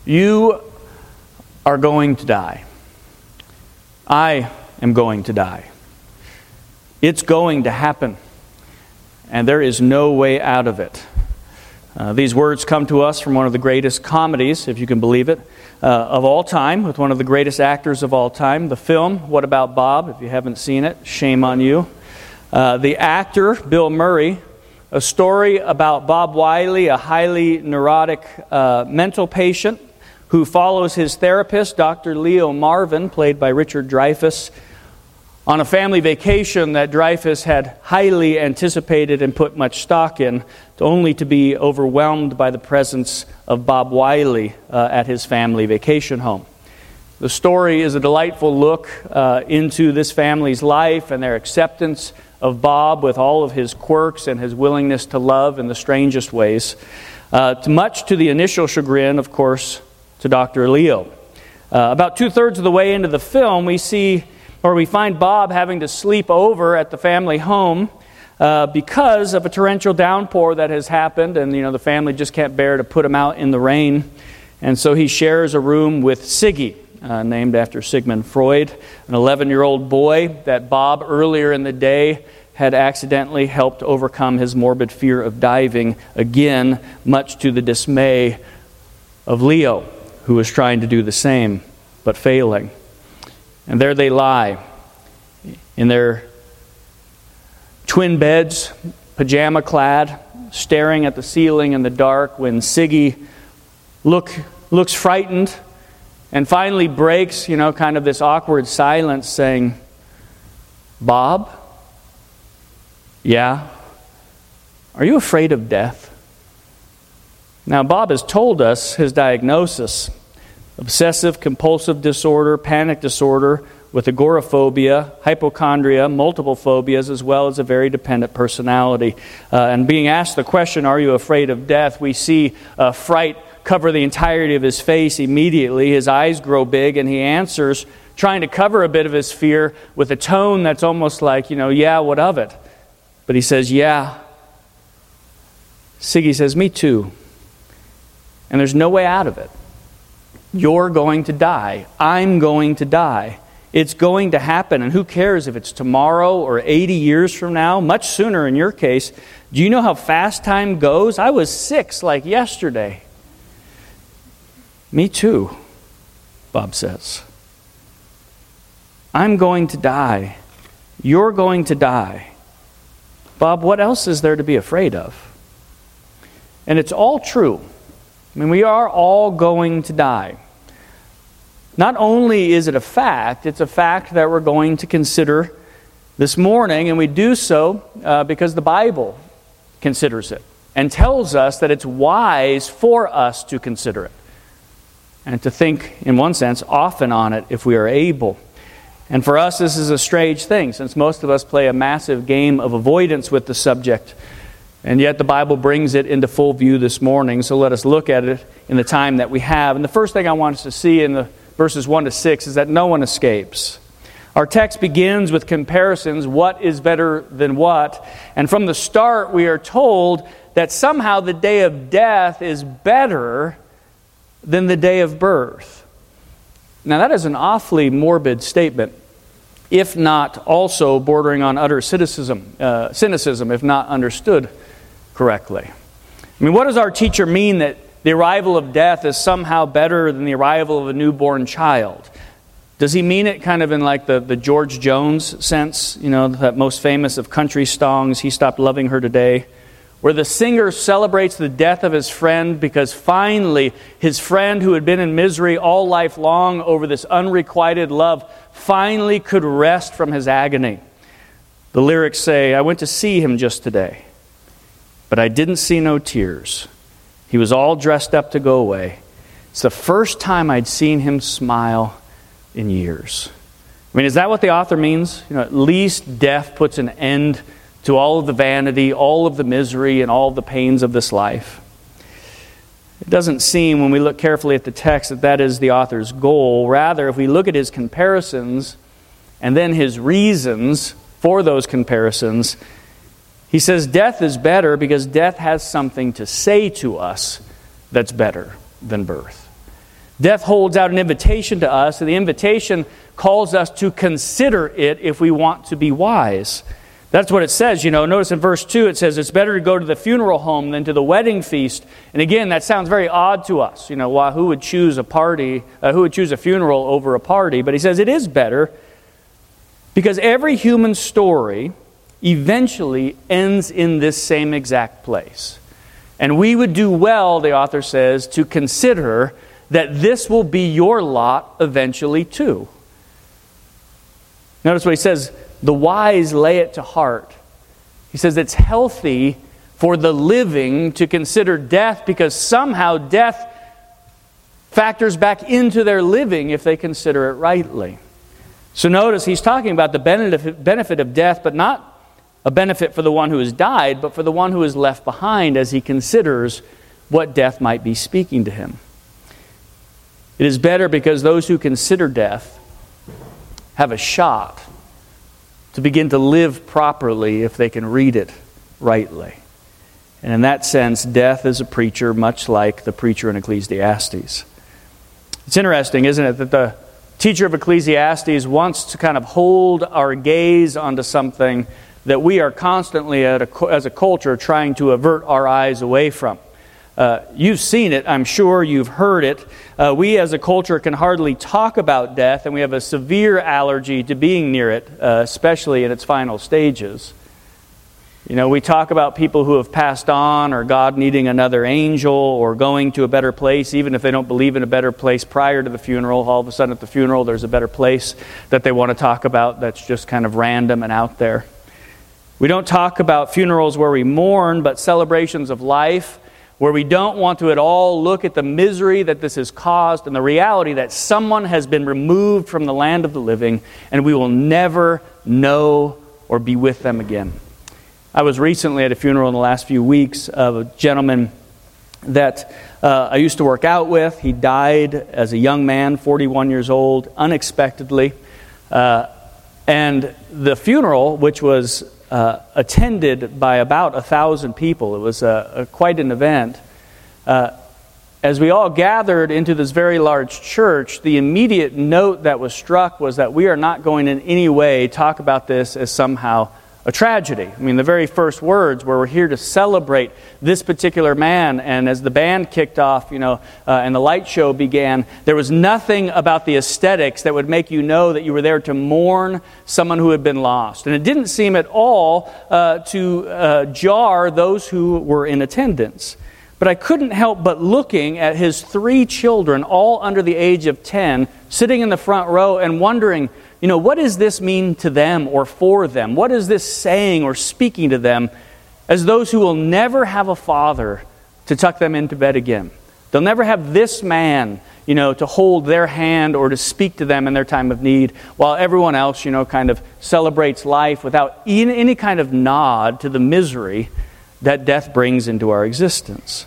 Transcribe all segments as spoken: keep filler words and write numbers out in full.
You are going to die. I am going to die. It's going to happen. And there is no way out of it. Uh, these words come to us from one of the greatest comedies, if you can believe it, uh, of all time, with one of the greatest actors of all time. The film, What About Bob? If you haven't seen it, shame on you. Uh, the actor, Bill Murray, a story about Bob Wiley, a highly neurotic uh, mental patient who follows his therapist, Doctor Leo Marvin, played by Richard Dreyfuss, on a family vacation that Dreyfuss had highly anticipated and put much stock in, only to be overwhelmed by the presence of Bob Wiley uh, at his family vacation home. The story is a delightful look uh, into this family's life and their acceptance of Bob with all of his quirks and his willingness to love in the strangest ways, uh, to much to the initial chagrin, of course, to Doctor Leo. Uh, about two-thirds of the way into the film, we see or we find Bob having to sleep over at the family home uh, because of a torrential downpour that has happened, and you know the family just can't bear to put him out in the rain, and so he shares a room with Siggy, uh, named after Sigmund Freud, an eleven-year-old boy that Bob earlier in the day had accidentally helped overcome his morbid fear of diving, again, much to the dismay of Leo, who was trying to do the same, but failing. And there they lie, in their twin beds, pajama-clad, staring at the ceiling in the dark, when Siggy look, looks frightened and finally breaks, you know, kind of this awkward silence, saying, "Bob? Yeah? Are you afraid of death?" Now, Bob has told us his diagnosis: obsessive compulsive disorder, panic disorder with agoraphobia, hypochondria, multiple phobias, as well as a very dependent personality. Uh, and being asked the question, "Are you afraid of death?" we see uh, fright cover the entirety of his face immediately. His eyes grow big, and he answers, trying to cover a bit of his fear with a tone that's almost like, you know, "Yeah, what of it?" But he says, "Yeah." Siggy says, "Me too." And there's no way out of it. You're going to die. I'm going to die. It's going to happen. And who cares if it's tomorrow or eighty years from now? Much sooner in your case. Do you know how fast time goes? I was six like yesterday. Me too, Bob says. I'm going to die. You're going to die. Bob, what else is there to be afraid of? And it's all true. I mean, we are all going to die. Not only is it a fact, it's a fact that we're going to consider this morning, and we do so uh, because the Bible considers it and tells us that it's wise for us to consider it and to think, in one sense, often on it if we are able. And for us, this is a strange thing, since most of us play a massive game of avoidance with the subject. And yet the Bible brings it into full view this morning, so let us look at it in the time that we have. And the first thing I want us to see in the verses one to six is that no one escapes. Our text begins with comparisons, what is better than what. And from the start we are told that somehow the day of death is better than the day of birth. Now that is an awfully morbid statement, if not also bordering on utter cynicism, uh, cynicism if not understood correctly. I mean, what does our teacher mean that the arrival of death is somehow better than the arrival of a newborn child? Does he mean it kind of in like the, the George Jones sense, you know, that most famous of country songs, "He Stopped Loving Her Today," where the singer celebrates the death of his friend because finally his friend who had been in misery all life long over this unrequited love finally could rest from his agony? The lyrics say, "I went to see him just today, but I didn't see no tears. He was all dressed up to go away. It's the first time I'd seen him smile in years." I mean, is that what the author means? You know, at least death puts an end to all of the vanity, all of the misery, and all of the pains of this life. It doesn't seem, when we look carefully at the text, that that is the author's goal. Rather, if we look at his comparisons and then his reasons for those comparisons, he says death is better because death has something to say to us that's better than birth. Death holds out an invitation to us, and the invitation calls us to consider it if we want to be wise. That's what it says. You know, notice in verse two it says it's better to go to the funeral home than to the wedding feast. And again, that sounds very odd to us. You know, why, who would choose a party, uh, who would choose a funeral over a party? But he says it is better because every human story eventually ends in this same exact place. And we would do well, the author says, to consider that this will be your lot eventually too. Notice what he says, the wise lay it to heart. He says it's healthy for the living to consider death because somehow death factors back into their living if they consider it rightly. So notice he's talking about the benefit, benefit of death, but not a benefit for the one who has died, but for the one who is left behind as he considers what death might be speaking to him. It is better because those who consider death have a shot to begin to live properly if they can read it rightly. And in that sense, death is a preacher much like the preacher in Ecclesiastes. It's interesting, isn't it, that the teacher of Ecclesiastes wants to kind of hold our gaze onto something that we are constantly at a, as a culture trying to avert our eyes away from. Uh, you've seen it, I'm sure, you've heard it. Uh, we as a culture can hardly talk about death, and we have a severe allergy to being near it, uh, especially in its final stages. You know, we talk about people who have passed on, or God needing another angel, or going to a better place, even if they don't believe in a better place prior to the funeral. All of a sudden at the funeral there's a better place that they want to talk about that's just kind of random and out there. We don't talk about funerals where we mourn, but celebrations of life, where we don't want to at all look at the misery that this has caused and the reality that someone has been removed from the land of the living and we will never know or be with them again. I was recently at a funeral in the last few weeks of a gentleman that uh, I used to work out with. He died as a young man, forty-one years old, unexpectedly. Uh, and the funeral, which was Uh, attended by about a thousand people. It was a, a, quite an event. Uh, as we all gathered into this very large church, the immediate note that was struck was that we are not going in any way talk about this as somehow a tragedy. I mean, the very first words were, we're here to celebrate this particular man. And as the band kicked off, you know, uh, and the light show began, there was nothing about the aesthetics that would make you know that you were there to mourn someone who had been lost. And it didn't seem at all uh, to uh, jar those who were in attendance. But I couldn't help but looking at his three children, all under the age of ten, sitting in the front row and wondering, you know, what does this mean to them or for them? What is this saying or speaking to them as those who will never have a father to tuck them into bed again? They'll never have this man, you know, to hold their hand or to speak to them in their time of need, while everyone else, you know, kind of celebrates life without any kind of nod to the misery that death brings into our existence.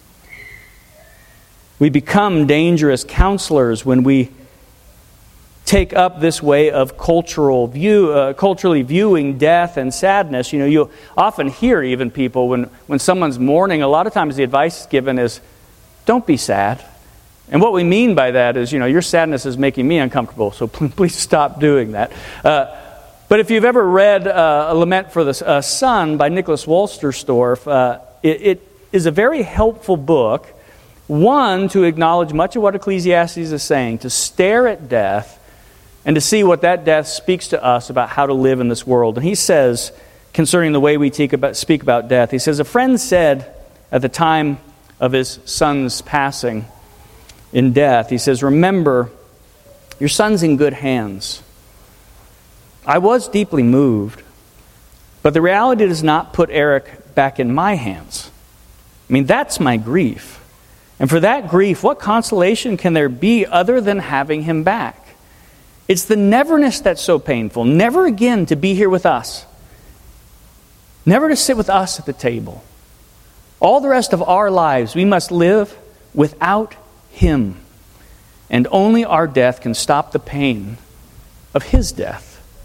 We become dangerous counselors when we take up this way of cultural view, uh, culturally viewing death and sadness. You know, you often hear even people when, when someone's mourning, a lot of times the advice given is, don't be sad. And what we mean by that is, you know, your sadness is making me uncomfortable, so please stop doing that. Uh, but if you've ever read uh, A Lament for the uh, Son by Nicholas Wolsterstorff, uh, it, it is a very helpful book. One, to acknowledge much of what Ecclesiastes is saying, to stare at death, and to see what that death speaks to us about how to live in this world. And he says, concerning the way we speak about death, he says, a friend said at the time of his son's passing in death, he says, remember, your son's in good hands. I was deeply moved, but the reality does not put Eric back in my hands. I mean, that's my grief. And for that grief, what consolation can there be other than having him back? It's the neverness that's so painful. Never again to be here with us. Never to sit with us at the table. All the rest of our lives, we must live without him. And only our death can stop the pain of his death.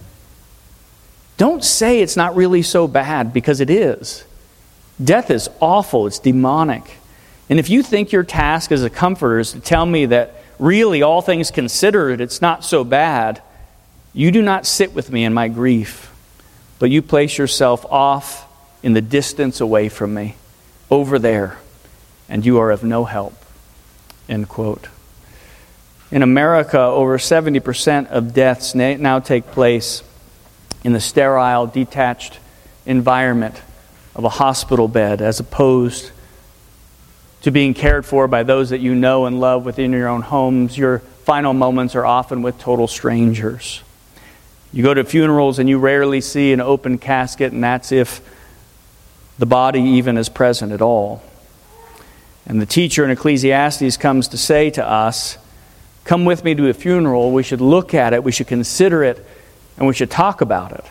Don't say it's not really so bad, because it is. Death is awful. It's demonic. And if you think your task as a comforter is to tell me that really, all things considered, it's not so bad. You do not sit with me in my grief, but you place yourself off in the distance away from me, over there, and you are of no help." End quote. In America, over seventy percent of deaths now take place in the sterile, detached environment of a hospital bed, as opposed to being cared for by those that you know and love within your own homes. Your final moments are often with total strangers. You go to funerals and you rarely see an open casket, and that's if the body even is present at all. And the teacher in Ecclesiastes comes to say to us, come with me to a funeral. We should look at it, we should consider it, and we should talk about it.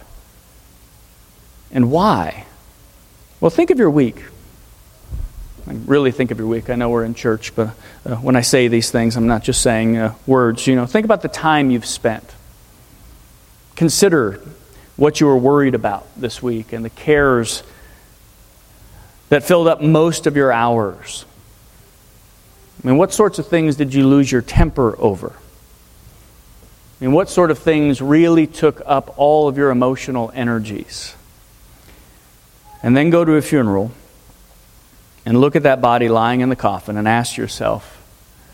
And why? Well, think of your week. I really think of your week. I know we're in church, but uh, when I say these things, I'm not just saying uh, words. You know, think about the time you've spent. Consider what you were worried about this week and the cares that filled up most of your hours. I mean, what sorts of things did you lose your temper over? I mean, what sort of things really took up all of your emotional energies? And then go to a funeral and look at that body lying in the coffin and ask yourself,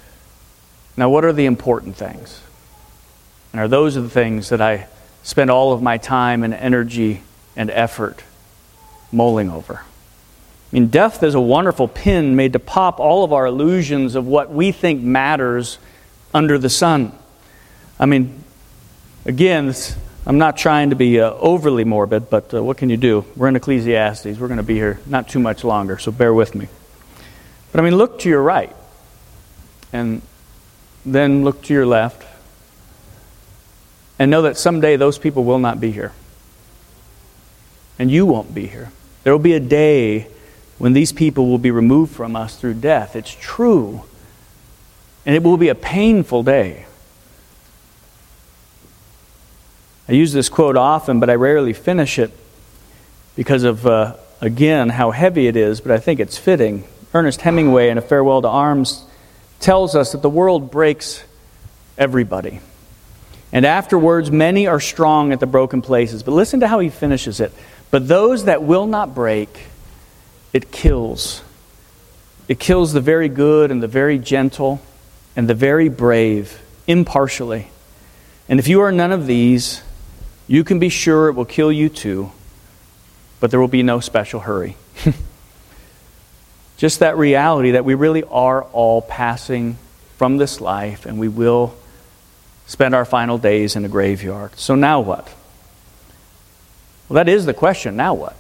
now what are the important things? And are those the things that I spend all of my time and energy and effort mulling over? I mean, death is a wonderful pin made to pop all of our illusions of what we think matters under the sun. I mean, again, this, I'm not trying to be uh, overly morbid, but uh, what can you do? We're in Ecclesiastes. We're going to be here not too much longer, so bear with me. But I mean, look to your right, and then look to your left, and know that someday those people will not be here. And you won't be here. There will be a day when these people will be removed from us through death. It's true. And it will be a painful day. I use this quote often, but I rarely finish it because of, uh, again, how heavy it is, but I think it's fitting. Ernest Hemingway in A Farewell to Arms tells us that the world breaks everybody. And afterwards, many are strong at the broken places. But listen to how he finishes it. But those that will not break, it kills. It kills the very good and the very gentle and the very brave, impartially. And if you are none of these, you can be sure it will kill you too, but there will be no special hurry. Just that reality that we really are all passing from this life, and we will spend our final days in a graveyard. So now what? Well, that is the question. Now what?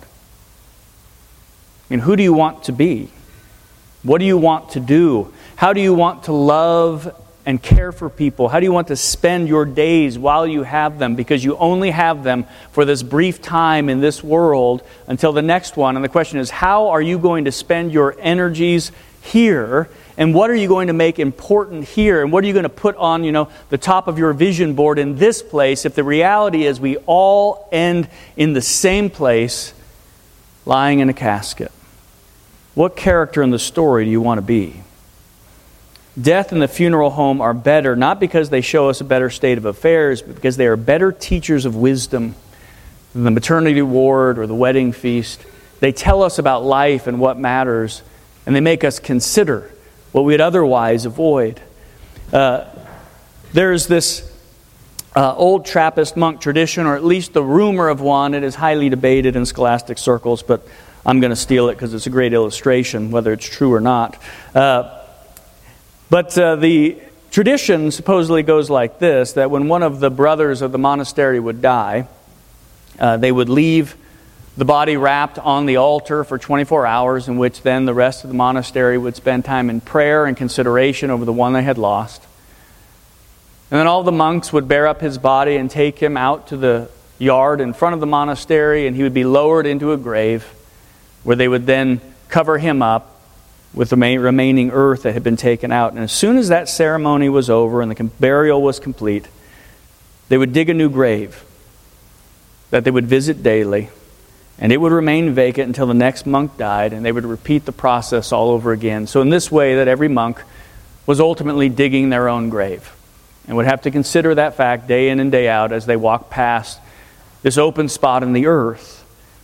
I mean, who do you want to be? What do you want to do? How do you want to love and care for people? How do you want to spend your days while you have them? Because you only have them for this brief time in this world until the next one. And the question is, how are you going to spend your energies here? And what are you going to make important here? And what are you going to put on, you know, the top of your vision board in this place if the reality is we all end in the same place, lying in a casket? What character in the story do you want to be? Death and the funeral home are better, not because they show us a better state of affairs, but because they are better teachers of wisdom than the maternity ward or the wedding feast. They tell us about life and what matters, and they make us consider what we'd otherwise avoid. Uh, there's this uh, old Trappist monk tradition, or at least the rumor of one. It is highly debated in scholastic circles, but I'm going to steal it because it's a great illustration, whether it's true or not. Uh, but uh, the tradition supposedly goes like this, that when one of the brothers of the monastery would die, uh, they would leave the body wrapped on the altar for twenty-four hours, in which then the rest of the monastery would spend time in prayer and consideration over the one they had lost. And then all the monks would bear up his body and take him out to the yard in front of the monastery, and he would be lowered into a grave where they would then cover him up with the remaining earth that had been taken out. And as soon as that ceremony was over and the burial was complete, they would dig a new grave that they would visit daily, and it would remain vacant until the next monk died, and they would repeat the process all over again. So in this way, that every monk was ultimately digging their own grave, and would have to consider that fact day in and day out as they walked past this open spot in the earth.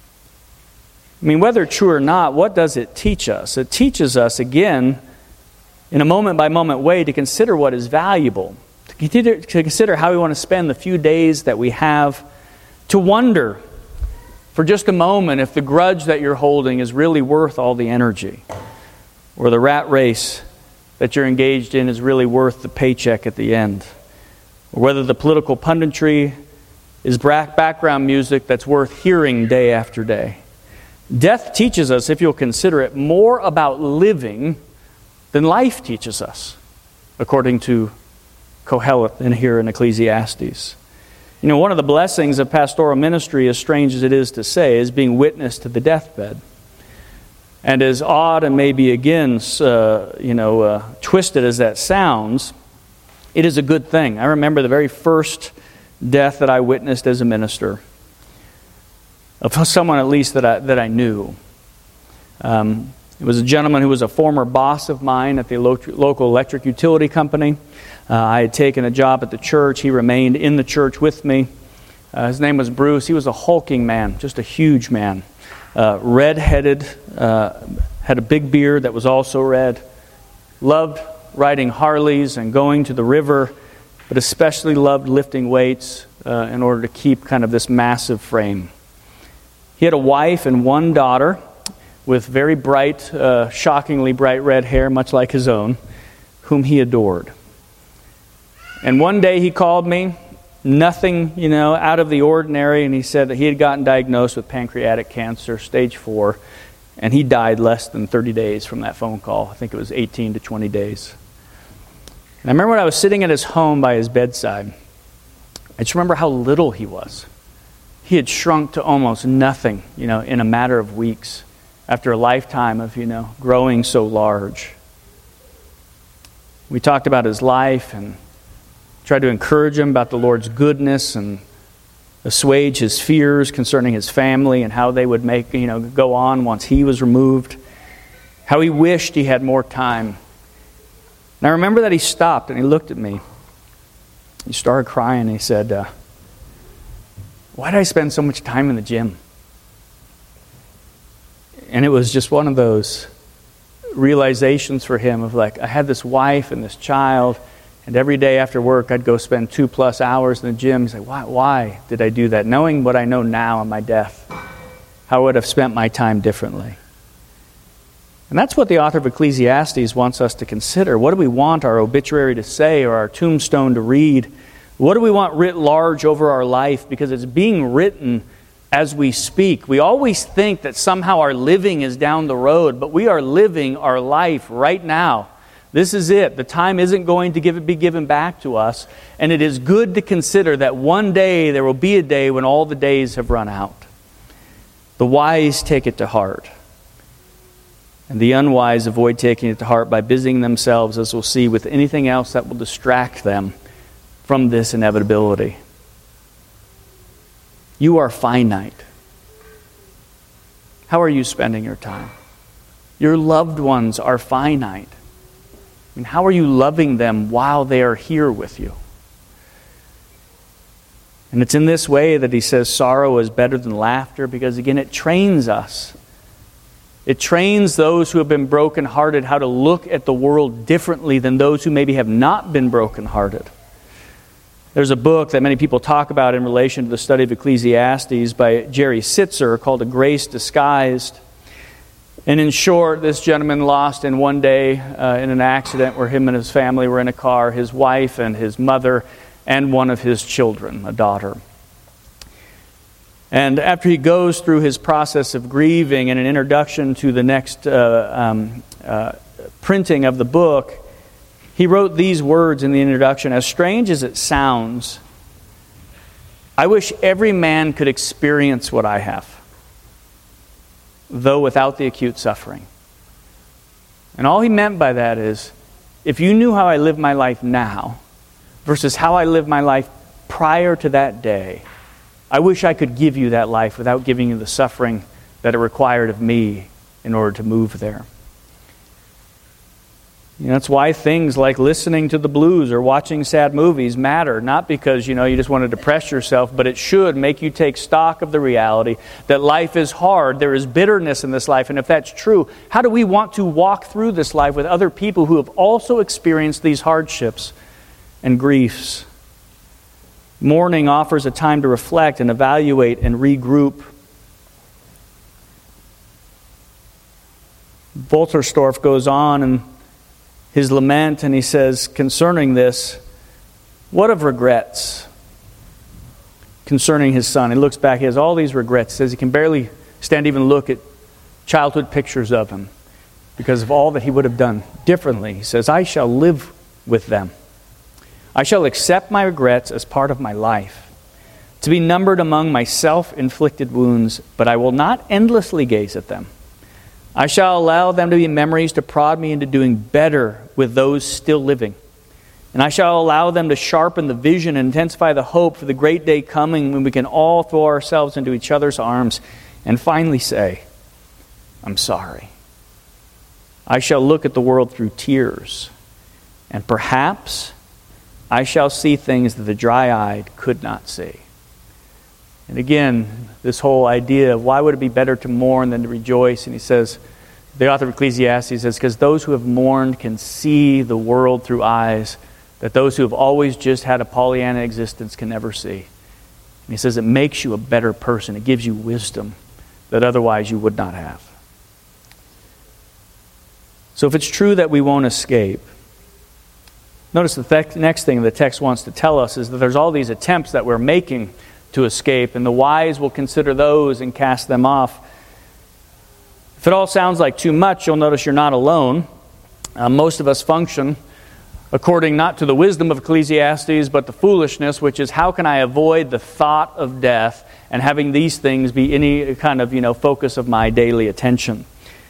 I mean, whether true or not, what does it teach us? It teaches us, again, in a moment-by-moment way, to consider what is valuable, to consider, to consider how we want to spend the few days that we have, to wonder for just a moment if the grudge that you're holding is really worth all the energy, or the rat race that you're engaged in is really worth the paycheck at the end, or whether the political punditry is background music that's worth hearing day after day. Death teaches us, if you'll consider it, more about living than life teaches us, according to Kohelet in here in Ecclesiastes. You know, one of the blessings of pastoral ministry, as strange as it is to say, is being witness to the deathbed. And as odd and maybe again, uh, you know, uh, twisted as that sounds, it is a good thing. I remember the very first death that I witnessed as a minister, of someone at least that I, that I knew. Um, it was a gentleman who was a former boss of mine at the lo- local electric utility company. Uh, I had taken a job at the church. He remained in the church with me. Uh, his name was Bruce. He was a hulking man, just a huge man. Uh, red-headed, uh, had a big beard that was also red. Loved riding Harleys and going to the river, but especially loved lifting weights uh, in order to keep kind of this massive frame. He had a wife and one daughter with very bright, uh, shockingly bright red hair, much like his own, whom he adored. And one day he called me, nothing, you know, out of the ordinary, and he said that he had gotten diagnosed with pancreatic cancer, stage four, and he died less than thirty days from that phone call. I think it was eighteen to twenty days. And I remember when I was sitting at his home by his bedside, I just remember how little he was. He had shrunk to almost nothing, you know, in a matter of weeks after a lifetime of, you know, growing so large. We talked about his life and tried to encourage him about the Lord's goodness and assuage his fears concerning his family and how they would make, you know, go on once he was removed. How he wished he had more time. And I remember that he stopped and he looked at me. He started crying and he said, uh, why did I spend so much time in the gym? And it was just one of those realizations for him of like, I had this wife and this child, and every day after work I'd go spend two plus hours in the gym. He's like, why, why did I do that? Knowing what I know now on my death, how I would have spent my time differently. And that's what the author of Ecclesiastes wants us to consider. What do we want our obituary to say or our tombstone to read? What do we want writ large over our life? Because it's being written as we speak. We always think that somehow our living is down the road, but we are living our life right now. This is it. The time isn't going to give it, be given back to us. And it is good to consider that one day there will be a day when all the days have run out. The wise take it to heart. And the unwise avoid taking it to heart by busying themselves, as we'll see, with anything else that will distract them from this inevitability. You are finite. How are you spending your time? Your loved ones are finite. I mean, how are you loving them while they are here with you? And it's in this way that he says sorrow is better than laughter, because again, it trains us. It trains those who have been brokenhearted how to look at the world differently than those who maybe have not been brokenhearted. There's a book that many people talk about in relation to the study of Ecclesiastes by Jerry Sitzer called A Grace Disguised. And in short, this gentleman lost in one day uh, in an accident where him and his family were in a car, his wife and his mother and one of his children, a daughter. And after he goes through his process of grieving and an introduction to the next uh, um, uh, printing of the book, he wrote these words in the introduction: as strange as it sounds, I wish every man could experience what I have, though without the acute suffering. And all he meant by that is, if you knew how I live my life now versus how I lived my life prior to that day, I wish I could give you that life without giving you the suffering that it required of me in order to move there. You know, that's why things like listening to the blues or watching sad movies matter. Not because, you know, you just want to depress yourself, but it should make you take stock of the reality that life is hard. There is bitterness in this life. And if that's true, how do we want to walk through this life with other people who have also experienced these hardships and griefs? Mourning offers a time to reflect and evaluate and regroup. Wolterstorff goes on and his lament, and he says, concerning this, what of regrets concerning his son? He looks back, he has all these regrets. He says he can barely stand even look at childhood pictures of him because of all that he would have done differently. He says, I shall live with them. I shall accept my regrets as part of my life, to be numbered among my self-inflicted wounds, but I will not endlessly gaze at them. I shall allow them to be memories to prod me into doing better with those still living. And I shall allow them to sharpen the vision and intensify the hope for the great day coming when we can all throw ourselves into each other's arms and finally say, I'm sorry. I shall look at the world through tears, and perhaps I shall see things that the dry-eyed could not see. And again, this whole idea of why would it be better to mourn than to rejoice? And he says, the author of Ecclesiastes says, because those who have mourned can see the world through eyes that those who have always just had a Pollyanna existence can never see. And he says it makes you a better person. It gives you wisdom that otherwise you would not have. So if it's true that we won't escape, notice the th- next thing the text wants to tell us is that there's all these attempts that we're making to escape, and the wise will consider those and cast them off. If it all sounds like too much, you'll notice you're not alone. Uh, most of us function according not to the wisdom of Ecclesiastes, but the foolishness, which is how can I avoid the thought of death and having these things be any kind of, you know, focus of my daily attention.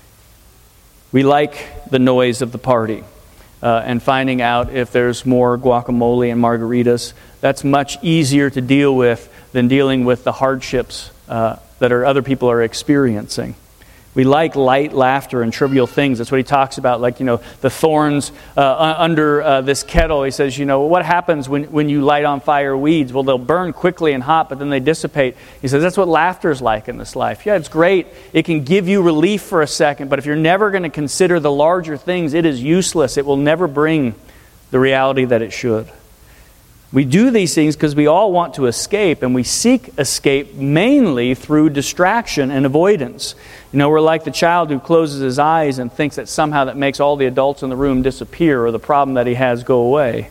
We like the noise of the party. Uh, and finding out if there's more guacamole and margaritas. That's much easier to deal with than dealing with the hardships uh, that are, other people are experiencing. We like light laughter and trivial things. That's what he talks about, like, you know, the thorns uh, under uh, this kettle. He says, you know, what happens when, when you light on fire weeds? Well, they'll burn quickly and hot, but then they dissipate. He says, that's what laughter is like in this life. Yeah, it's great. It can give you relief for a second, but if you're never going to consider the larger things, it is useless. It will never bring the reality that it should. We do these things because we all want to escape, and we seek escape mainly through distraction and avoidance. You know, we're like the child who closes his eyes and thinks that somehow that makes all the adults in the room disappear or the problem that he has go away.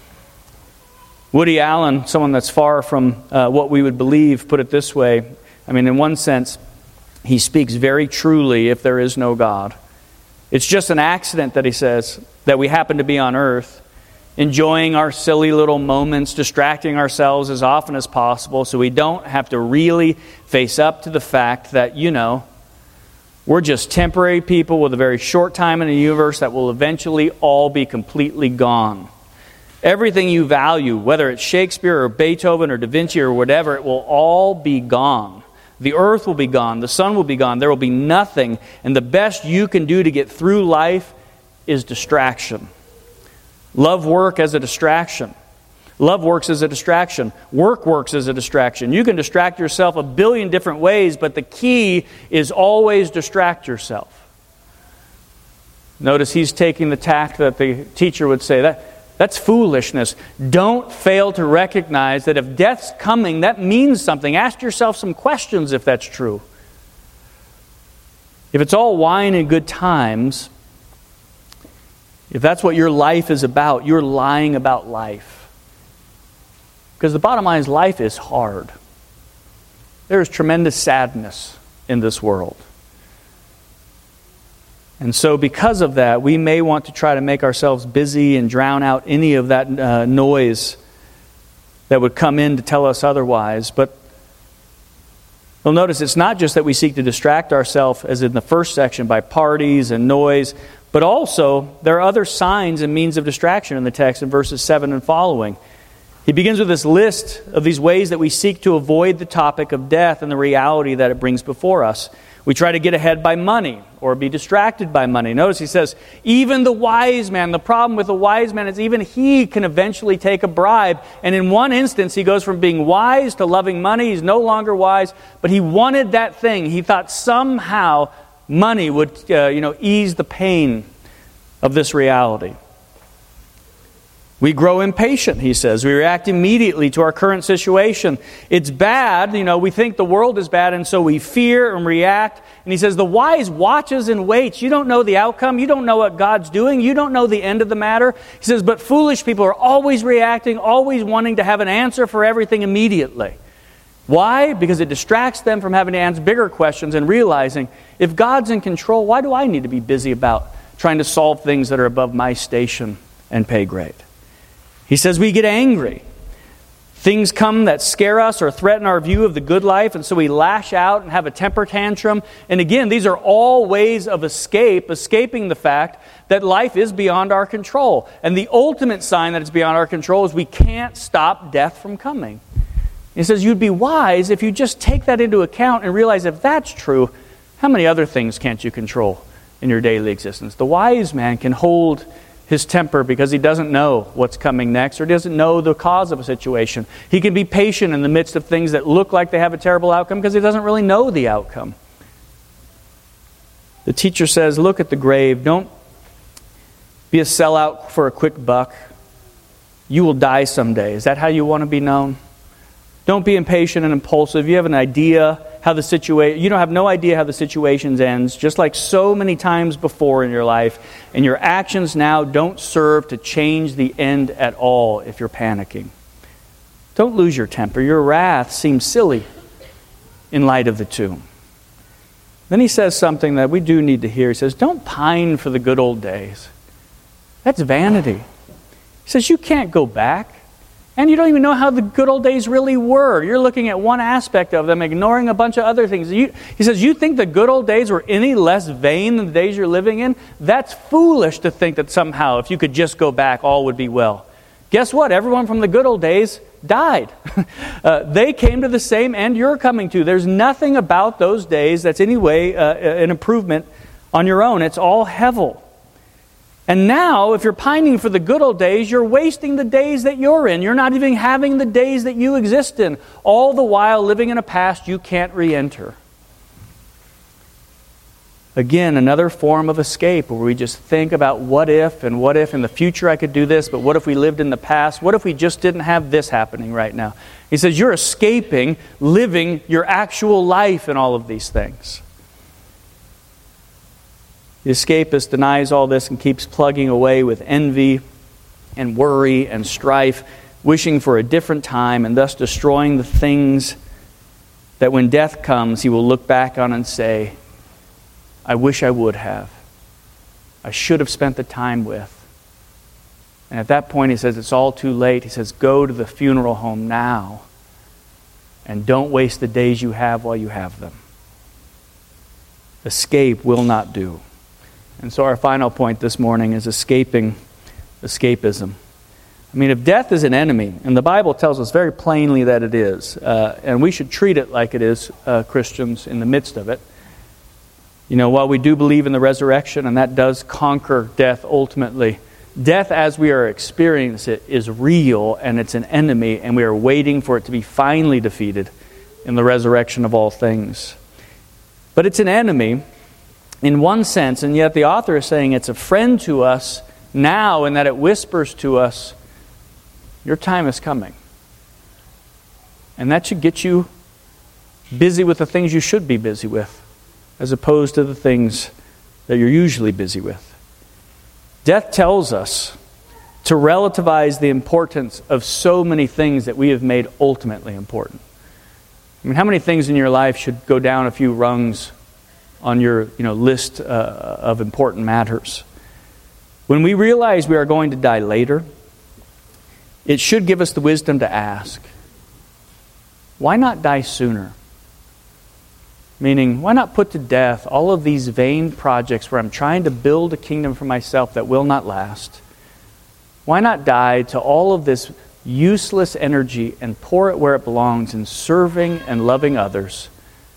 Woody Allen, someone that's far from uh, what we would believe, put it this way. I mean, in one sense, he speaks very truly if there is no God. It's just an accident that he says that we happen to be on earth, enjoying our silly little moments, distracting ourselves as often as possible so we don't have to really face up to the fact that, you know, we're just temporary people with a very short time in the universe that will eventually all be completely gone. Everything you value, whether it's Shakespeare or Beethoven or Da Vinci or whatever, it will all be gone. The earth will be gone. The sun will be gone. There will be nothing. And the best you can do to get through life is distraction. Love work as a distraction. Love works as a distraction. Work works as a distraction. You can distract yourself a billion different ways, but the key is always distract yourself. Notice he's taking the tact that the teacher would say, that that's foolishness. Don't fail to recognize that if death's coming, that means something. Ask yourself some questions if that's true. If it's all wine and good times, if that's what your life is about, you're lying about life. Because the bottom line is life is hard. There is tremendous sadness in this world. And so because of that, we may want to try to make ourselves busy and drown out any of that uh, noise that would come in to tell us otherwise. But you'll notice it's not just that we seek to distract ourselves, as in the first section, by parties and noise, but also there are other signs and means of distraction in the text in verses seven and following. He begins with this list of these ways that we seek to avoid the topic of death and the reality that it brings before us. We try to get ahead by money or be distracted by money. Notice he says, even the wise man, the problem with the wise man is even he can eventually take a bribe. And in one instance, he goes from being wise to loving money. He's no longer wise, but he wanted that thing. He thought somehow money would uh, you know, ease the pain of this reality. We grow impatient, he says. We react immediately to our current situation. It's bad, you know, we think the world is bad, and so we fear and react. And he says, the wise watches and waits. You don't know the outcome. You don't know what God's doing. You don't know the end of the matter. He says, but foolish people are always reacting, always wanting to have an answer for everything immediately. Why? Because it distracts them from having to answer bigger questions and realizing, if God's in control, why do I need to be busy about trying to solve things that are above my station and pay grade? He says we get angry. Things come that scare us or threaten our view of the good life, and so we lash out and have a temper tantrum. And again, these are all ways of escape, escaping the fact that life is beyond our control. And the ultimate sign that it's beyond our control is we can't stop death from coming. He says you'd be wise if you just take that into account and realize if that's true, how many other things can't you control in your daily existence? The wise man can hold his temper because he doesn't know what's coming next or doesn't know the cause of a situation. He can be patient in the midst of things that look like they have a terrible outcome because he doesn't really know the outcome. The teacher says, look at the grave. Don't be a sellout for a quick buck. You will die someday. Is that how you want to be known? Don't be impatient and impulsive. You have an idea how the situation, you don't have no idea how the situation ends, just like so many times before in your life. And your actions now don't serve to change the end at all if you're panicking. Don't lose your temper. Your wrath seems silly in light of the two. Then he says something that we do need to hear. He says, don't pine for the good old days. That's vanity. He says, you can't go back. And you don't even know how the good old days really were. You're looking at one aspect of them, ignoring a bunch of other things. You, he says, you think the good old days were any less vain than the days you're living in? That's foolish to think that somehow, if you could just go back, all would be well. Guess what? Everyone from the good old days died. uh, they came to the same end you're coming to. There's nothing about those days that's any way uh, an improvement on your own. It's all hevel. And now, if you're pining for the good old days, you're wasting the days that you're in. You're not even having the days that you exist in. All the while living in a past you can't re-enter. Again, another form of escape where we just think about what if, and what if in the future I could do this, but what if we lived in the past? What if we just didn't have this happening right now? He says you're escaping living your actual life in all of these things. The escapist denies all this and keeps plugging away with envy and worry and strife, wishing for a different time and thus destroying the things that when death comes, he will look back on and say, I wish I would have. I should have spent the time with. And at that point, he says, it's all too late. He says, go to the funeral home now and don't waste the days you have while you have them. Escape will not do. And so our final point this morning is escaping escapism. I mean, if death is an enemy, and the Bible tells us very plainly that it is, uh, and we should treat it like it is, uh, Christians, in the midst of it. You know, while we do believe in the resurrection, and that does conquer death ultimately, death as we are experiencing it is real, and it's an enemy, and we are waiting for it to be finally defeated in the resurrection of all things. But it's an enemy in one sense, and yet the author is saying it's a friend to us now in that it whispers to us, your time is coming. And that should get you busy with the things you should be busy with, as opposed to the things that you're usually busy with. Death tells us to relativize the importance of so many things that we have made ultimately important. I mean, how many things in your life should go down a few rungs on your you know, list uh, of important matters? When we realize we are going to die later, it should give us the wisdom to ask, why not die sooner? Meaning, why not put to death all of these vain projects where I'm trying to build a kingdom for myself that will not last? Why not die to all of this useless energy and pour it where it belongs in serving and loving others?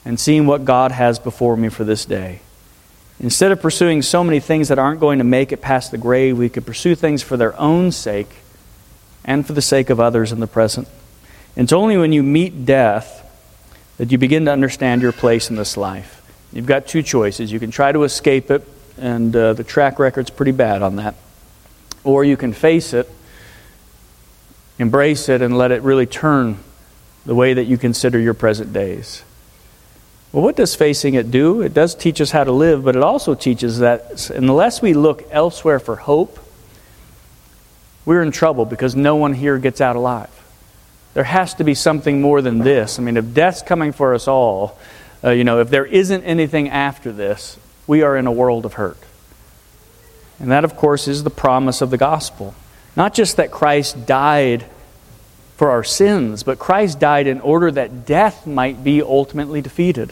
and seeing what God has before me for this day. Instead of pursuing so many things that aren't going to make it past the grave, we could pursue things for their own sake and for the sake of others in the present. And it's only when you meet death that you begin to understand your place in this life. You've got two choices. You can try to escape it, and uh, the track record's pretty bad on that. Or you can face it, embrace it, and let it really turn the way that you consider your present days. Well, what does facing it do? It does teach us how to live, but it also teaches that unless we look elsewhere for hope, we're in trouble because no one here gets out alive. There has to be something more than this. I mean, if death's coming for us all, uh, you know, if there isn't anything after this, we are in a world of hurt. And that, of course, is the promise of the gospel. Not just that Christ died for our sins, but Christ died in order that death might be ultimately defeated.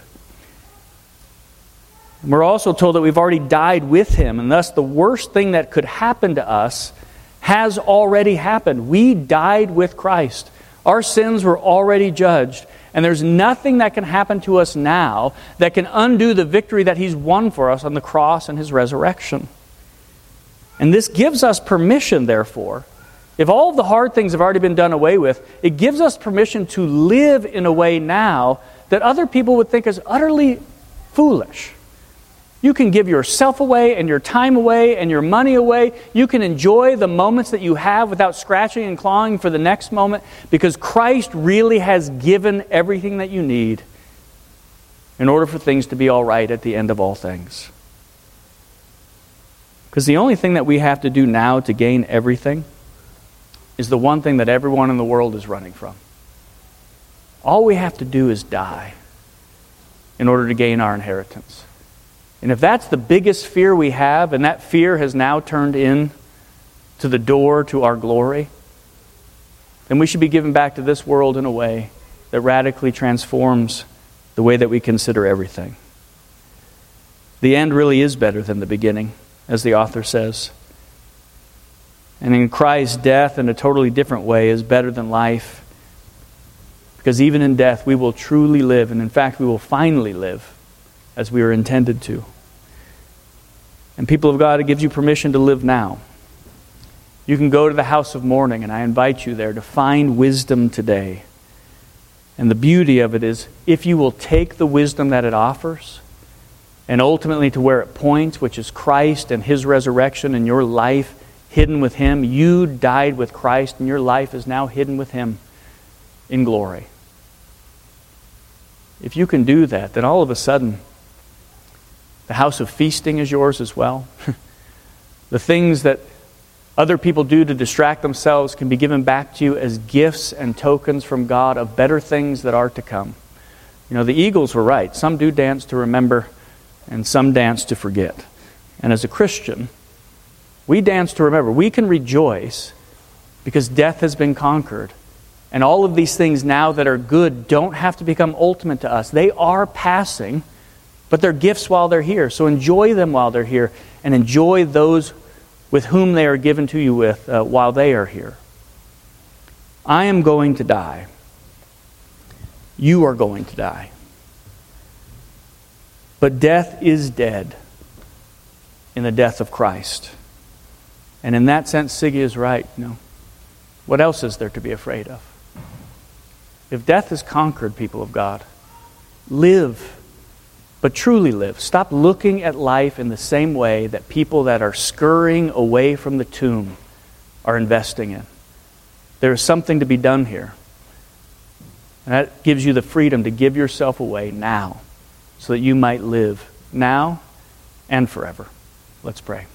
And we're also told that we've already died with Him, and thus the worst thing that could happen to us has already happened. We died with Christ. Our sins were already judged, and there's nothing that can happen to us now that can undo the victory that He's won for us on the cross and His resurrection. And this gives us permission, therefore. If all of the hard things have already been done away with, it gives us permission to live in a way now that other people would think is utterly foolish. You can give yourself away and your time away and your money away. You can enjoy the moments that you have without scratching and clawing for the next moment because Christ really has given everything that you need in order for things to be all right at the end of all things. Because the only thing that we have to do now to gain everything is the one thing that everyone in the world is running from. All we have to do is die in order to gain our inheritance. And if that's the biggest fear we have, and that fear has now turned in to the door to our glory, then we should be given back to this world in a way that radically transforms the way that we consider everything. The end really is better than the beginning, as the author says. And in Christ's death, in a totally different way, is better than life. Because even in death, we will truly live. And in fact, we will finally live as we are intended to. And people of God, it gives you permission to live now. You can go to the house of mourning, and I invite you there to find wisdom today. And the beauty of it is, if you will take the wisdom that it offers, and ultimately to where it points, which is Christ and His resurrection and your life hidden with Him. You died with Christ, and your life is now hidden with Him in glory. If you can do that, then all of a sudden, the house of feasting is yours as well. The things that other people do to distract themselves can be given back to you as gifts and tokens from God of better things that are to come. You know, the Eagles were right. Some do dance to remember, and some dance to forget. And as a Christian, we dance to remember. We can rejoice because death has been conquered. And all of these things now that are good don't have to become ultimate to us. They are passing, but they're gifts while they're here. So enjoy them while they're here, and enjoy those with whom they are given to you with uh, while they are here. I am going to die. You are going to die. But death is dead in the death of Christ. And in that sense, Siggy is right. You know, what else is there to be afraid of? If death is conquered, people of God, live, but truly live. Stop looking at life in the same way that people that are scurrying away from the tomb are investing in. There is something to be done here. And that gives you the freedom to give yourself away now so that you might live now and forever. Let's pray.